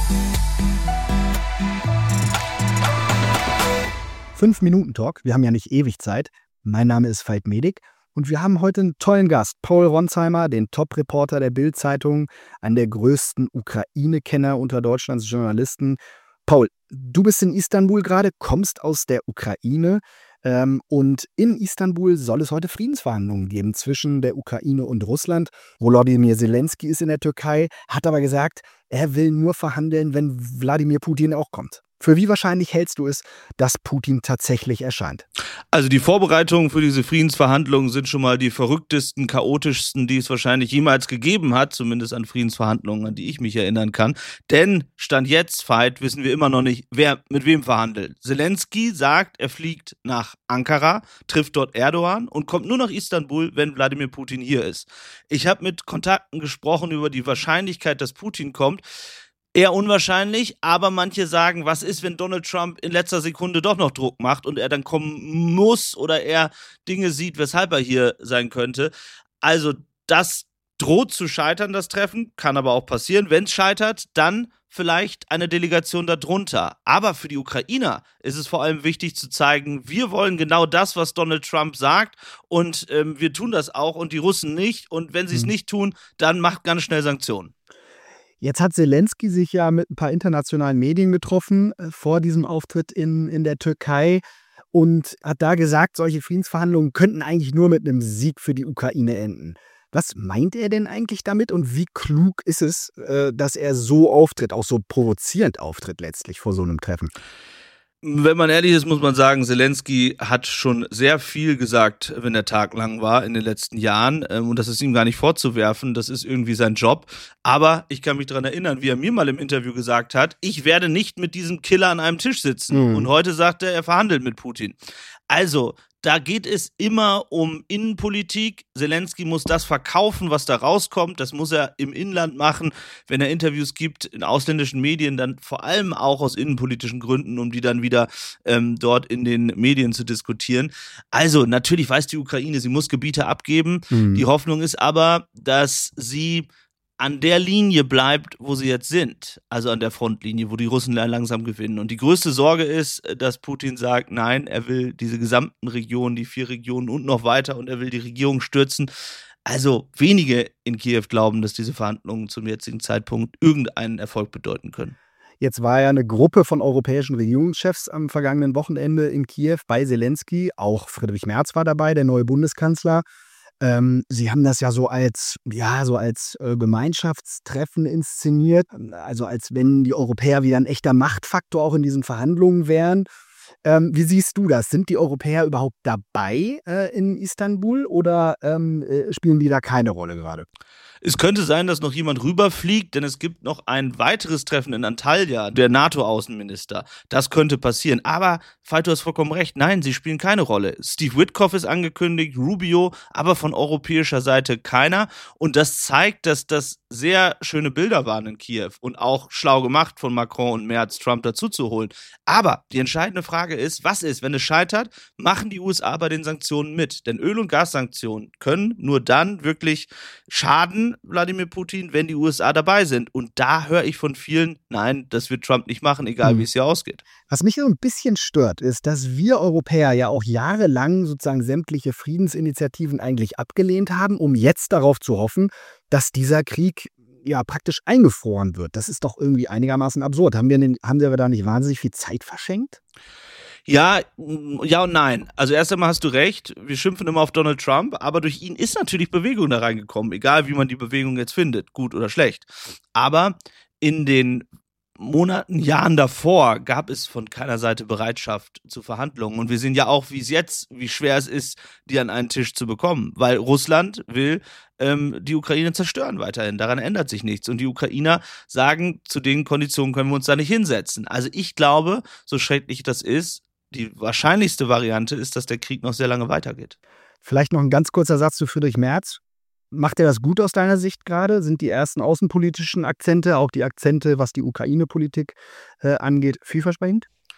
5-Minuten-Talk, wir haben ja nicht ewig Zeit. Mein Name ist Veit Medig und wir haben heute einen tollen Gast, Paul Ronsheimer, den Top-Reporter der Bild-Zeitung, einen der größten Ukraine-Kenner unter Deutschlands Journalisten. Paul, du bist in Istanbul gerade, kommst aus der Ukraine und in Istanbul soll es heute Friedensverhandlungen geben zwischen der Ukraine und Russland. Volodymyr Zelensky ist in der Türkei, hat aber gesagt, er will nur verhandeln, wenn Wladimir Putin auch kommt. Für wie wahrscheinlich hältst du es, dass Putin tatsächlich erscheint? Also die Vorbereitungen für diese Friedensverhandlungen sind schon mal die verrücktesten, chaotischsten, die es wahrscheinlich jemals gegeben hat, zumindest an Friedensverhandlungen, an die ich mich erinnern kann. Denn Stand jetzt, Veit, wissen wir immer noch nicht, wer mit wem verhandelt. Zelensky sagt, er fliegt nach Ankara, trifft dort Erdogan und kommt nur nach Istanbul, wenn Wladimir Putin hier ist. Ich habe mit Kontakten gesprochen über die Wahrscheinlichkeit, dass Putin kommt. Eher unwahrscheinlich, aber manche sagen, was ist, wenn Donald Trump in letzter Sekunde doch noch Druck macht und er dann kommen muss oder er Dinge sieht, weshalb er hier sein könnte. Also das droht zu scheitern, das Treffen, kann aber auch passieren. Wenn es scheitert, dann vielleicht eine Delegation darunter. Aber für die Ukrainer ist es vor allem wichtig zu zeigen, wir wollen genau das, was Donald Trump sagt und wir tun das auch und die Russen nicht. Und wenn sie es nicht tun, dann macht ganz schnell Sanktionen. Jetzt hat Zelensky sich ja mit ein paar internationalen Medien getroffen vor diesem Auftritt in der Türkei und hat da gesagt, solche Friedensverhandlungen könnten eigentlich nur mit einem Sieg für die Ukraine enden. Was meint er denn eigentlich damit und wie klug ist es, dass er so auftritt, auch so provozierend auftritt letztlich vor so einem Treffen? Wenn man ehrlich ist, muss man sagen, Zelensky hat schon sehr viel gesagt, wenn der Tag lang war in den letzten Jahren. Und das ist ihm gar nicht vorzuwerfen, das ist irgendwie sein Job. Aber ich kann mich daran erinnern, wie er mir mal im Interview gesagt hat, ich werde nicht mit diesem Killer an einem Tisch sitzen. Und heute sagt er verhandelt mit Putin. Also, da geht es immer um Innenpolitik. Zelensky muss das verkaufen, was da rauskommt. Das muss er im Inland machen. Wenn er Interviews gibt in ausländischen Medien, dann vor allem auch aus innenpolitischen Gründen, um die dann wieder dort in den Medien zu diskutieren. Also natürlich weiß die Ukraine, sie muss Gebiete abgeben. Die Hoffnung ist aber, dass sie an der Linie bleibt, wo sie jetzt sind, also an der Frontlinie, wo die Russen langsam gewinnen. Und die größte Sorge ist, dass Putin sagt, nein, er will diese gesamten Regionen, die 4 Regionen und noch weiter und er will die Regierung stürzen. Also wenige in Kiew glauben, dass diese Verhandlungen zum jetzigen Zeitpunkt irgendeinen Erfolg bedeuten können. Jetzt war ja eine Gruppe von europäischen Regierungschefs am vergangenen Wochenende in Kiew bei Zelensky. Auch Friedrich Merz war dabei, der neue Bundeskanzler. Sie haben das ja so als Gemeinschaftstreffen inszeniert, also als wenn die Europäer wieder ein echter Machtfaktor auch in diesen Verhandlungen wären. Wie siehst du das? Sind die Europäer überhaupt dabei in Istanbul oder spielen die da keine Rolle gerade? Es könnte sein, dass noch jemand rüberfliegt, denn es gibt noch ein weiteres Treffen in Antalya, der NATO-Außenminister. Das könnte passieren. Aber, Veit, du hast vollkommen recht, nein, sie spielen keine Rolle. Steve Witkoff ist angekündigt, Rubio, aber von europäischer Seite keiner. Und das zeigt, dass das sehr schöne Bilder waren in Kiew und auch schlau gemacht von Macron und Merz, Trump dazu zu holen. Aber die entscheidende Frage ist, was ist, wenn es scheitert, machen die USA bei den Sanktionen mit? Denn Öl- und Gassanktionen können nur dann wirklich schaden, Wladimir Putin, wenn die USA dabei sind. Und da höre ich von vielen, nein, das wird Trump nicht machen, egal wie es hier ausgeht. Was mich so ein bisschen stört, ist, dass wir Europäer ja auch jahrelang sozusagen sämtliche Friedensinitiativen eigentlich abgelehnt haben, um jetzt darauf zu hoffen, dass dieser Krieg ja praktisch eingefroren wird. Das ist doch irgendwie einigermaßen absurd. Haben wir da nicht wahnsinnig viel Zeit verschenkt? Ja und nein. Also erst einmal hast du recht, wir schimpfen immer auf Donald Trump, aber durch ihn ist natürlich Bewegung da reingekommen, egal wie man die Bewegung jetzt findet, gut oder schlecht. Aber in den Monaten, Jahren davor gab es von keiner Seite Bereitschaft zu Verhandlungen. Und wir sehen ja auch, wie schwer es ist, die an einen Tisch zu bekommen. Weil Russland will die Ukraine zerstören weiterhin. Daran ändert sich nichts. Und die Ukrainer sagen, zu den Konditionen können wir uns da nicht hinsetzen. Also ich glaube, so schrecklich das ist, die wahrscheinlichste Variante ist, dass der Krieg noch sehr lange weitergeht. Vielleicht noch ein ganz kurzer Satz zu Friedrich Merz. Macht er das gut aus deiner Sicht gerade? Sind die ersten außenpolitischen Akzente, auch die Akzente, was die Ukraine-Politik angeht, vielversprechend?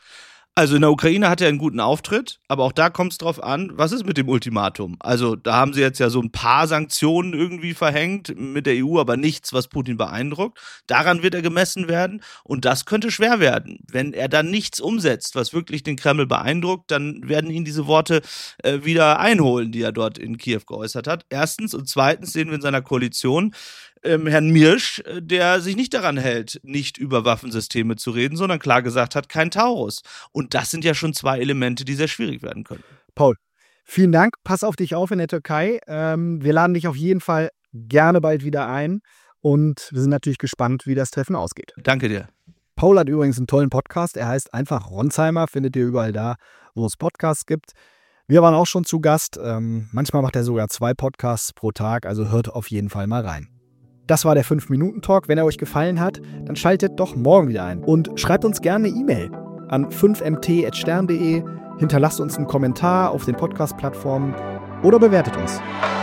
Also in der Ukraine hat er einen guten Auftritt, aber auch da kommt es drauf an, was ist mit dem Ultimatum? Also da haben sie jetzt ja so ein paar Sanktionen irgendwie verhängt mit der EU, aber nichts, was Putin beeindruckt. Daran wird er gemessen werden und das könnte schwer werden. Wenn er dann nichts umsetzt, was wirklich den Kreml beeindruckt, dann werden ihn diese Worte wieder einholen, die er dort in Kiew geäußert hat. Erstens und zweitens sehen wir in seiner Koalition Herrn Mirsch, der sich nicht daran hält, nicht über Waffensysteme zu reden, sondern klar gesagt hat, kein Taurus. Und das sind ja schon zwei Elemente, die sehr schwierig werden können. Paul, vielen Dank. Pass auf dich auf in der Türkei. Wir laden dich auf jeden Fall gerne bald wieder ein. Und wir sind natürlich gespannt, wie das Treffen ausgeht. Danke dir. Paul hat übrigens einen tollen Podcast. Er heißt einfach Ronsheimer. Findet ihr überall da, wo es Podcasts gibt. Wir waren auch schon zu Gast. Manchmal macht er sogar 2 Podcasts pro Tag. Also hört auf jeden Fall mal rein. Das war der 5-Minuten-Talk. Wenn er euch gefallen hat, dann schaltet doch morgen wieder ein. Und schreibt uns gerne eine E-Mail an 5mt@stern.de. Hinterlasst uns einen Kommentar auf den Podcast-Plattformen oder bewertet uns.